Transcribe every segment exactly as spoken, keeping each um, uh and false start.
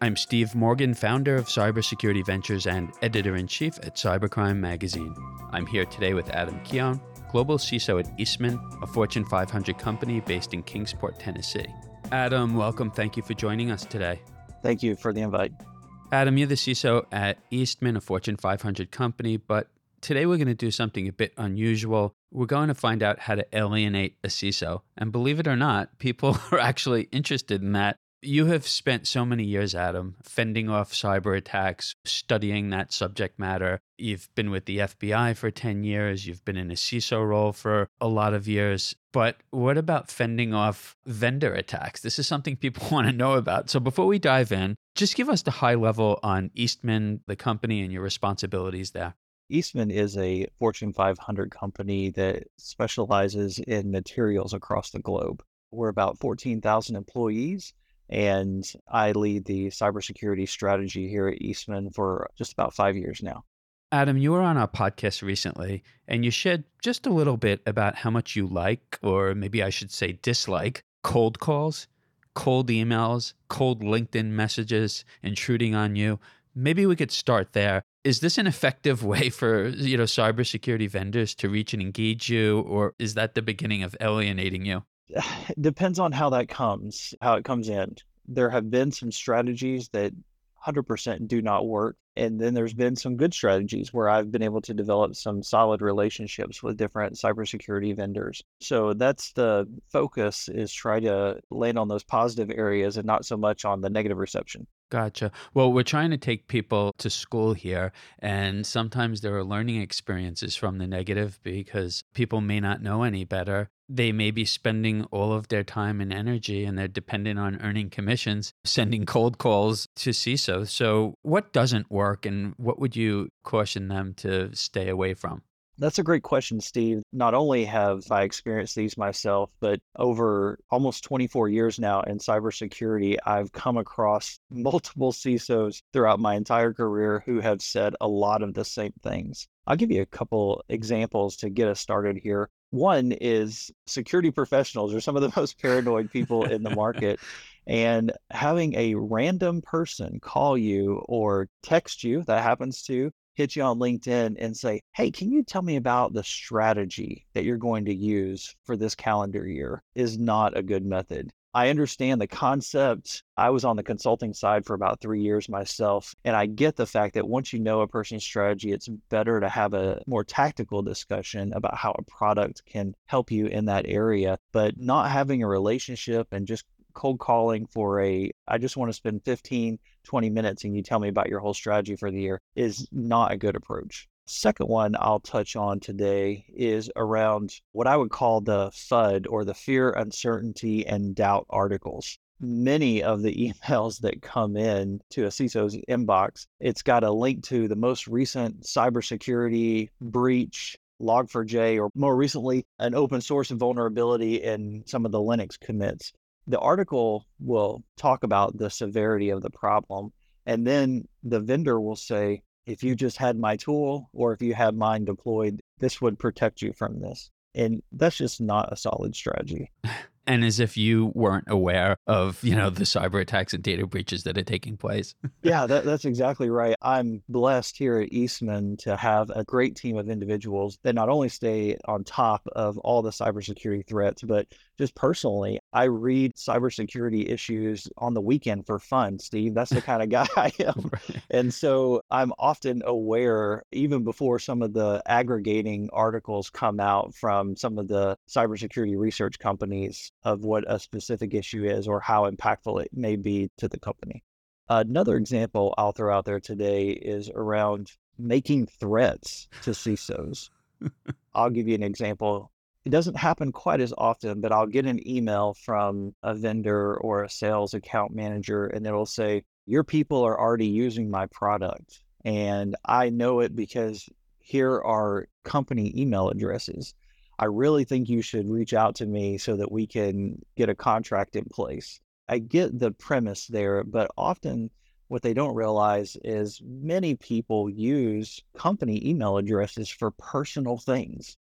I'm Steve Morgan, founder of Cybersecurity Ventures and editor-in-chief at Cybercrime Magazine. I'm here today with Adam Keown, Global C I S O at Eastman, a Fortune five hundred company based in Kingsport, Tennessee. Adam, welcome. Thank you for joining us today. Thank you for the invite. Adam, you're the C I S O at Eastman, a Fortune five hundred company, but today we're going to do something a bit unusual. We're going to find out how to alienate a C I S O. And believe it or not, people are actually interested in that. You have spent so many years, Adam, fending off cyber attacks, studying that subject matter. You've been with the F B I for ten years. You've been in a C I S O role for a lot of years. But what about fending off vendor attacks? This is something people want to know about. So before we dive in, just give us the high level on Eastman, the company, and your responsibilities there. Eastman is a Fortune five hundred company that specializes in materials across the globe. We're about fourteen thousand employees, and I lead the cybersecurity strategy here at Eastman for just about five years now. Adam, you were on our podcast recently, and you shared just a little bit about how much you like, or maybe I should say dislike, cold calls, cold emails, cold LinkedIn messages intruding on you. Maybe we could start there. Is this an effective way for, you know, cybersecurity vendors to reach and engage you, or is that the beginning of alienating you? It depends on how that comes, how it comes in. There have been some strategies that one hundred percent do not work. And then there's been some good strategies where I've been able to develop some solid relationships with different cybersecurity vendors. So that's the focus, is try to land on those positive areas and not so much on the negative reception. Gotcha. Well, we're trying to take people to school here, and sometimes there are learning experiences from the negative because people may not know any better. They may be spending all of their time and energy, and they're dependent on earning commissions, sending cold calls to C I S Os. So what doesn't work, and what would you caution them to stay away from? That's a great question, Steve. Not only have I experienced these myself, but over almost twenty-four years now in cybersecurity, I've come across multiple C I S Os throughout my entire career who have said a lot of the same things. I'll give you a couple examples to get us started here. One is security professionals are some of the most paranoid people in the market. And having a random person call you or text you, that happens to, hit you on LinkedIn and say, hey, can you tell me about the strategy that you're going to use for this calendar year, is not a good method. I understand the concept. I was on the consulting side for about three years myself, and I get the fact that once you know a person's strategy, it's better to have a more tactical discussion about how a product can help you in that area. But not having a relationship and just cold calling for a, I just want to spend fifteen, twenty minutes and you tell me about your whole strategy for the year, is not a good approach. Second one I'll touch on today is around what I would call the FUD, or the fear, uncertainty, and doubt articles. Many of the emails that come in to a C I S O's inbox, it's got a link to the most recent cybersecurity breach, log four j, or more recently, an open source vulnerability in some of the Linux commits. The article will talk about the severity of the problem, and then the vendor will say, if you just had my tool, or if you had mine deployed, this would protect you from this. And that's just not a solid strategy. And as if you weren't aware of, you know, the cyber attacks and data breaches that are taking place. Yeah, that, that's exactly right. I'm blessed here at Eastman to have a great team of individuals that not only stay on top of all the cybersecurity threats, but just personally, I read cybersecurity issues on the weekend for fun, Steve. That's the kind of guy I am. Right. And so I'm often aware, even before some of the aggregating articles come out from some of the cybersecurity research companies, of what a specific issue is or how impactful it may be to the company. Another example I'll throw out there today is around making threats to C I S Os. I'll give you an example. It doesn't happen quite as often, but I'll get an email from a vendor or a sales account manager, and it'll say, your people are already using my product. And I know it because here are company email addresses. I really think you should reach out to me so that we can get a contract in place. I get the premise there, but often what they don't realize is many people use company email addresses for personal things.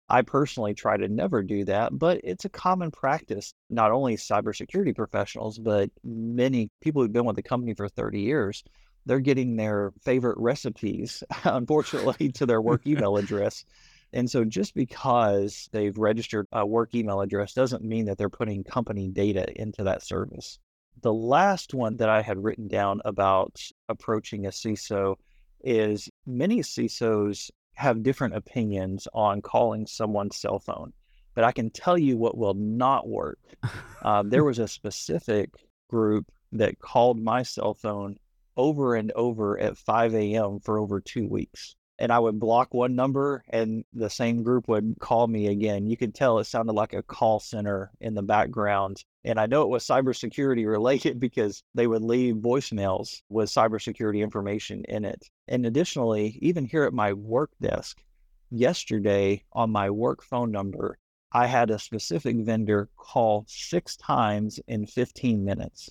I personally try to never do that, but it's a common practice. Not only cybersecurity professionals, but many people who've been with the company for thirty years, they're getting their favorite recipes, unfortunately, to their work email address. And so just because they've registered a work email address doesn't mean that they're putting company data into that service. The last one that I had written down about approaching a C I S O is many C I S Os have different opinions on calling someone's cell phone, but I can tell you what will not work. Uh, there was a specific group that called my cell phone over and over at five a.m. for over two weeks. And I would block one number and the same group would call me again. You could tell it sounded like a call center in the background. And I know it was cybersecurity related because they would leave voicemails with cybersecurity information in it. And additionally, even here at my work desk, yesterday on my work phone number, I had a specific vendor call six times in fifteen minutes.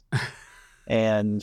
And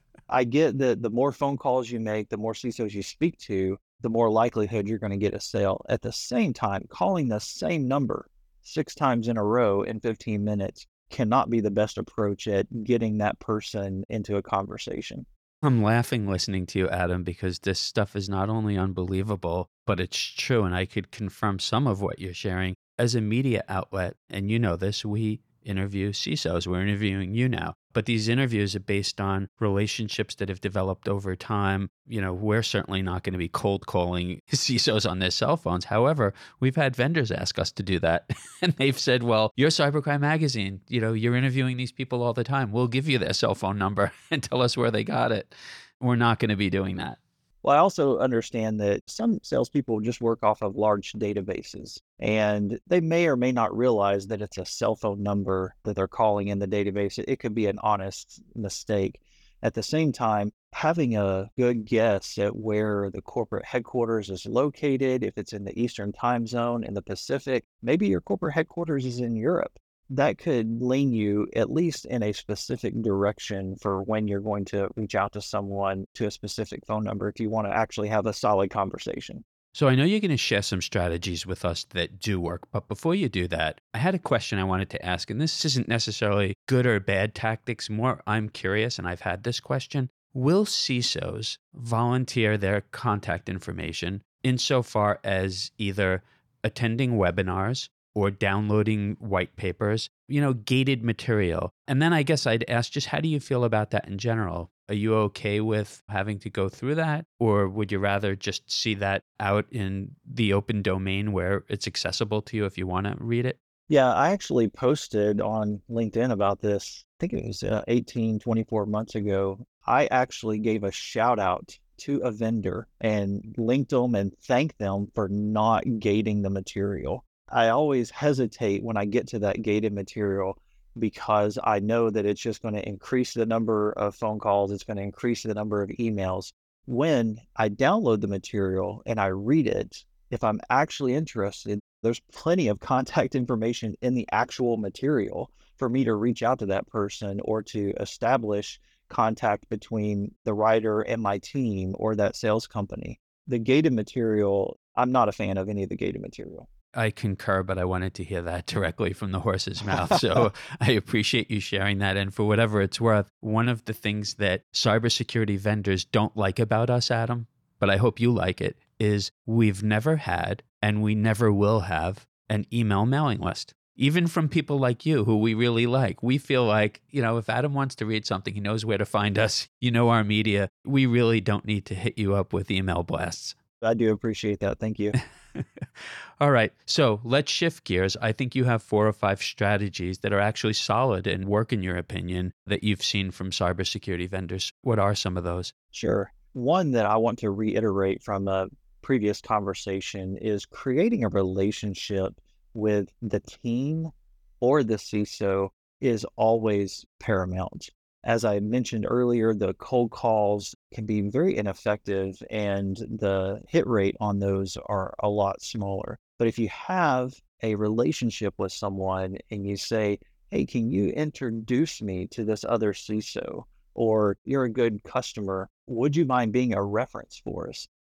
I get that the more phone calls you make, the more C I S Os you speak to, the more likelihood you're going to get a sale. At the same time, calling the same number six times in a row in fifteen minutes cannot be the best approach at getting that person into a conversation. I'm laughing listening to you, Adam, because this stuff is not only unbelievable, but it's true. And I could confirm some of what you're sharing. As a media outlet, and you know this, we interview C I S Os. We're interviewing you now. But these interviews are based on relationships that have developed over time. You know, we're certainly not going to be cold calling C I S Os on their cell phones. However, we've had vendors ask us to do that. And they've said, well, you're Cybercrime Magazine. You know, you're interviewing these people all the time. We'll give you their cell phone number and tell us where they got it. We're not going to be doing that. Well, I also understand that some salespeople just work off of large databases, and they may or may not realize that it's a cell phone number that they're calling in the database. It could be an honest mistake. At the same time, having a good guess at where the corporate headquarters is located, if it's in the Eastern time zone, in the Pacific, maybe your corporate headquarters is in Europe. That could lean you at least in a specific direction for when you're going to reach out to someone to a specific phone number if you want to actually have a solid conversation. So I know you're going to share some strategies with us that do work, but before you do that, I had a question I wanted to ask, and this isn't necessarily good or bad tactics, more I'm curious, and I've had this question. Will C I S Os volunteer their contact information insofar as either attending webinars or downloading white papers, you know, gated material? And then I guess I'd ask, just how do you feel about that in general? Are you okay with having to go through that? Or would you rather just see that out in the open domain where it's accessible to you if you want to read it? Yeah, I actually posted on LinkedIn about this. I think it was uh, eighteen, twenty-four months ago. I actually gave a shout out to a vendor and linked them and thanked them for not gating the material. I always hesitate when I get to that gated material because I know that it's just going to increase the number of phone calls. It's going to increase the number of emails. When I download the material and I read it, if I'm actually interested, there's plenty of contact information in the actual material for me to reach out to that person or to establish contact between the writer and my team or that sales company. The gated material, I'm not a fan of any of the gated material. I concur, but I wanted to hear that directly from the horse's mouth. So I appreciate you sharing that. And for whatever it's worth, one of the things that cybersecurity vendors don't like about us, Adam, but I hope you like it, is we've never had and we never will have an email mailing list. Even from people like you who we really like. We feel like, you know, if Adam wants to read something, he knows where to find us. You know our media. We really don't need to hit you up with email blasts. I do appreciate that. Thank you. All right. So let's shift gears. I think you have four or five strategies that are actually solid and work, in your opinion, that you've seen from cybersecurity vendors. What are some of those? Sure. One that I want to reiterate from a previous conversation is creating a relationship with the team or the C I S O is always paramount. As I mentioned earlier, the cold calls can be very ineffective and the hit rate on those are a lot smaller. But if you have a relationship with someone and you say, hey, can you introduce me to this other C I S O? Or you're a good customer, would you mind being a reference for us?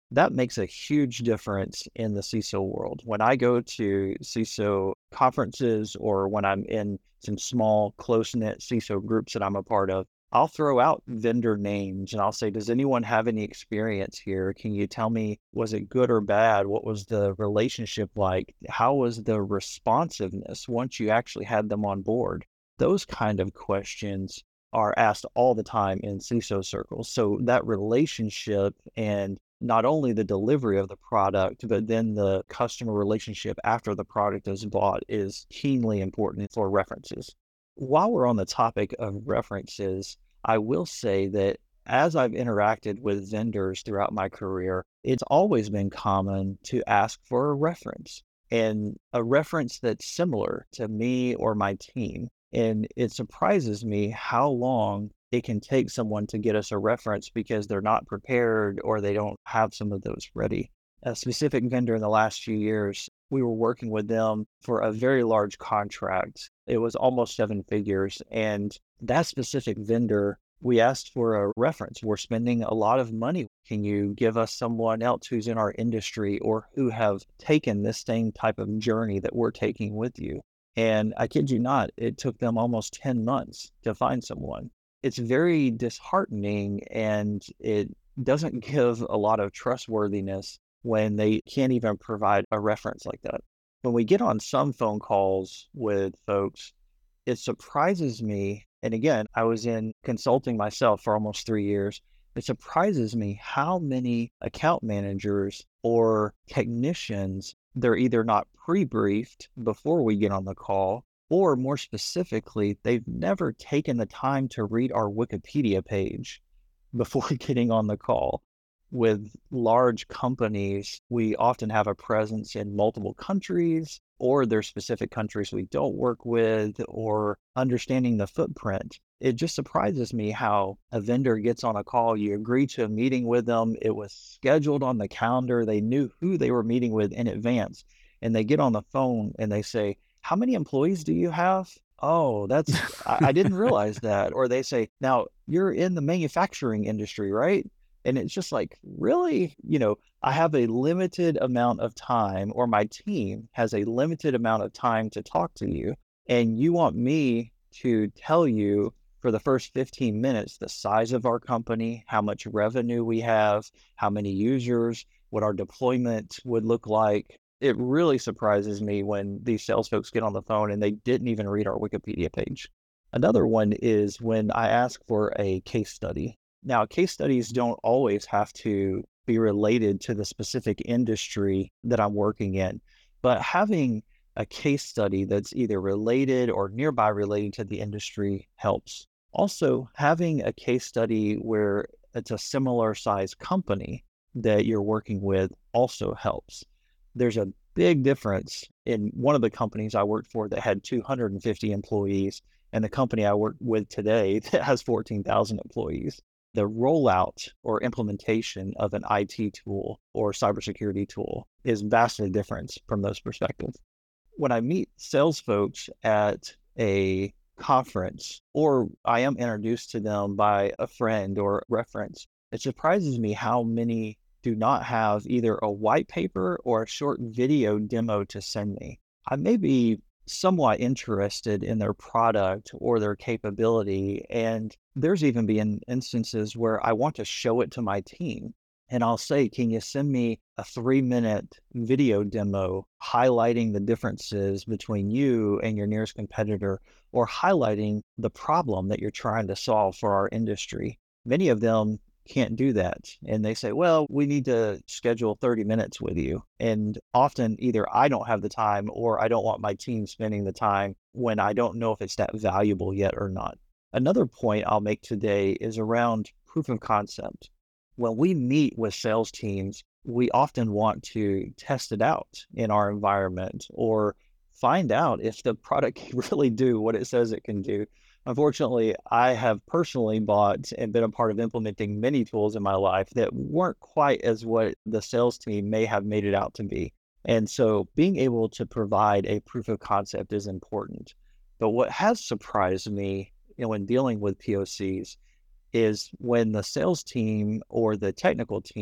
That makes a huge difference in the C I S O world. When I go to C I S O conferences or when I'm in some small, close-knit C I S O groups that I'm a part of, I'll throw out vendor names and I'll say, does anyone have any experience here? Can you tell me, was it good or bad? What was the relationship like? How was the responsiveness once you actually had them on board? Those kind of questions are asked all the time in C I S O circles. So that relationship and not only the delivery of the product, but then the customer relationship after the product is bought is keenly important for references. While we're on the topic of references, I will say that as I've interacted with vendors throughout my career, it's always been common to ask for a reference and a reference that's similar to me or my team. And it surprises me how long it can take someone to get us a reference because they're not prepared or they don't have some of those ready. A specific vendor in the last few years, we were working with them for a very large contract. It was almost seven figures. And that specific vendor, we asked for a reference. We're spending a lot of money. Can you give us someone else who's in our industry or who have taken this same type of journey that we're taking with you? And I kid you not, it took them almost ten months to find someone. It's very disheartening and it doesn't give a lot of trustworthiness when they can't even provide a reference like that. When we get on some phone calls with folks, it surprises me. And again, I was in consulting myself for almost three years. It surprises me how many account managers or technicians, they're either not pre-briefed before we get on the call, or more specifically, they've never taken the time to read our Wikipedia page before getting on the call. With large companies, we often have a presence in multiple countries, or there's specific countries we don't work with, or understanding the footprint. It just surprises me how a vendor gets on a call, you agree to a meeting with them, it was scheduled on the calendar, they knew who they were meeting with in advance, and they get on the phone and they say, how many employees do you have? Oh, that's, I, I didn't realize that. Or they say, now you're in the manufacturing industry, right? And it's just like, really? You know, I have a limited amount of time, or my team has a limited amount of time to talk to you. And you want me to tell you for the first fifteen minutes the size of our company, how much revenue we have, how many users, what our deployment would look like. It really surprises me when these sales folks get on the phone and they didn't even read our Wikipedia page. Another one is when I ask for a case study. Now, case studies don't always have to be related to the specific industry that I'm working in, but having a case study that's either related or nearby related to the industry helps. Also, having a case study where it's a similar size company that you're working with also helps. There's a big difference in one of the companies I worked for that had two hundred fifty employees and the company I work with today that has fourteen thousand employees. The rollout or implementation of an I T tool or cybersecurity tool is vastly different from those perspectives. When I meet sales folks at a conference, or I am introduced to them by a friend or reference, it surprises me how many do not have either a white paper or a short video demo to send me. I may be somewhat interested in their product or their capability, and there's even been instances where I want to show it to my team. And I'll say, can you send me a three minute video demo highlighting the differences between you and your nearest competitor, or highlighting the problem that you're trying to solve for our industry? Many of them can't do that. And they say, well, we need to schedule thirty minutes with you. And often either I don't have the time or I don't want my team spending the time when I don't know if it's that valuable yet or not. Another point I'll make today is around proof of concept. When we meet with sales teams, we often want to test it out in our environment or find out if the product can really do what it says it can do. Unfortunately, I have personally bought and been a part of implementing many tools in my life that weren't quite as what the sales team may have made it out to be. And so being able to provide a proof of concept is important. But what has surprised me, you know, when dealing with P O Cs is when the sales team or the technical team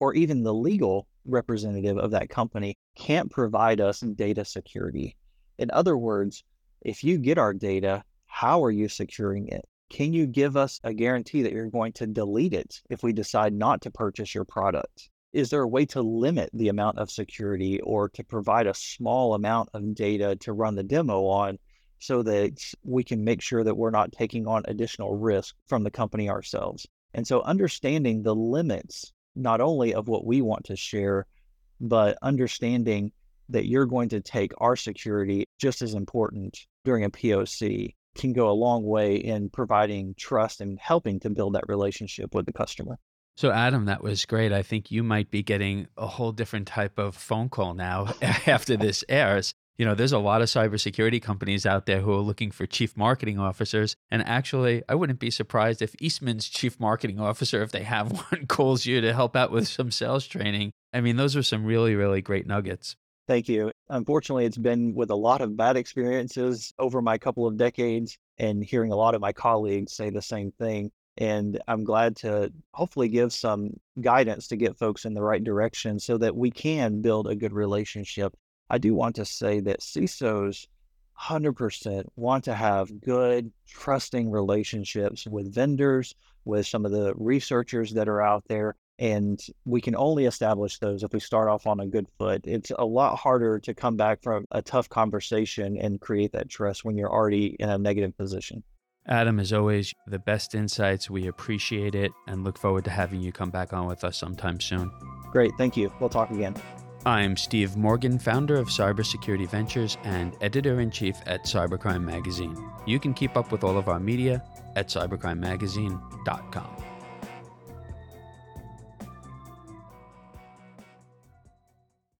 or even the legal representative of that company can't provide us data security. In other words, if you get our data, how are you securing it? Can you give us a guarantee that you're going to delete it if we decide not to purchase your product? Is there a way to limit the amount of security or to provide a small amount of data to run the demo on so that we can make sure that we're not taking on additional risk from the company ourselves? And so understanding the limits, not only of what we want to share, but understanding that you're going to take our security just as important during a P O C can go a long way in providing trust and helping to build that relationship with the customer. So, Adam, that was great. I think you might be getting a whole different type of phone call now after this airs. You know, there's a lot of cybersecurity companies out there who are looking for chief marketing officers. And actually, I wouldn't be surprised if Eastman's chief marketing officer, if they have one, calls you to help out with some sales training. I mean, those are some really, really great nuggets. Thank you. Unfortunately, it's been with a lot of bad experiences over my couple of decades and hearing a lot of my colleagues say the same thing. And I'm glad to hopefully give some guidance to get folks in the right direction so that we can build a good relationship. I do want to say that C I S Os one hundred percent want to have good, trusting relationships with vendors, with some of the researchers that are out there. And we can only establish those if we start off on a good foot. It's a lot harder to come back from a tough conversation and create that trust when you're already in a negative position. Adam, as always, the best insights. We appreciate it and look forward to having you come back on with us sometime soon. Great. Thank you. We'll talk again. I'm Steve Morgan, founder of Cybersecurity Ventures and editor-in-chief at Cybercrime Magazine. You can keep up with all of our media at cybercrime magazine dot com.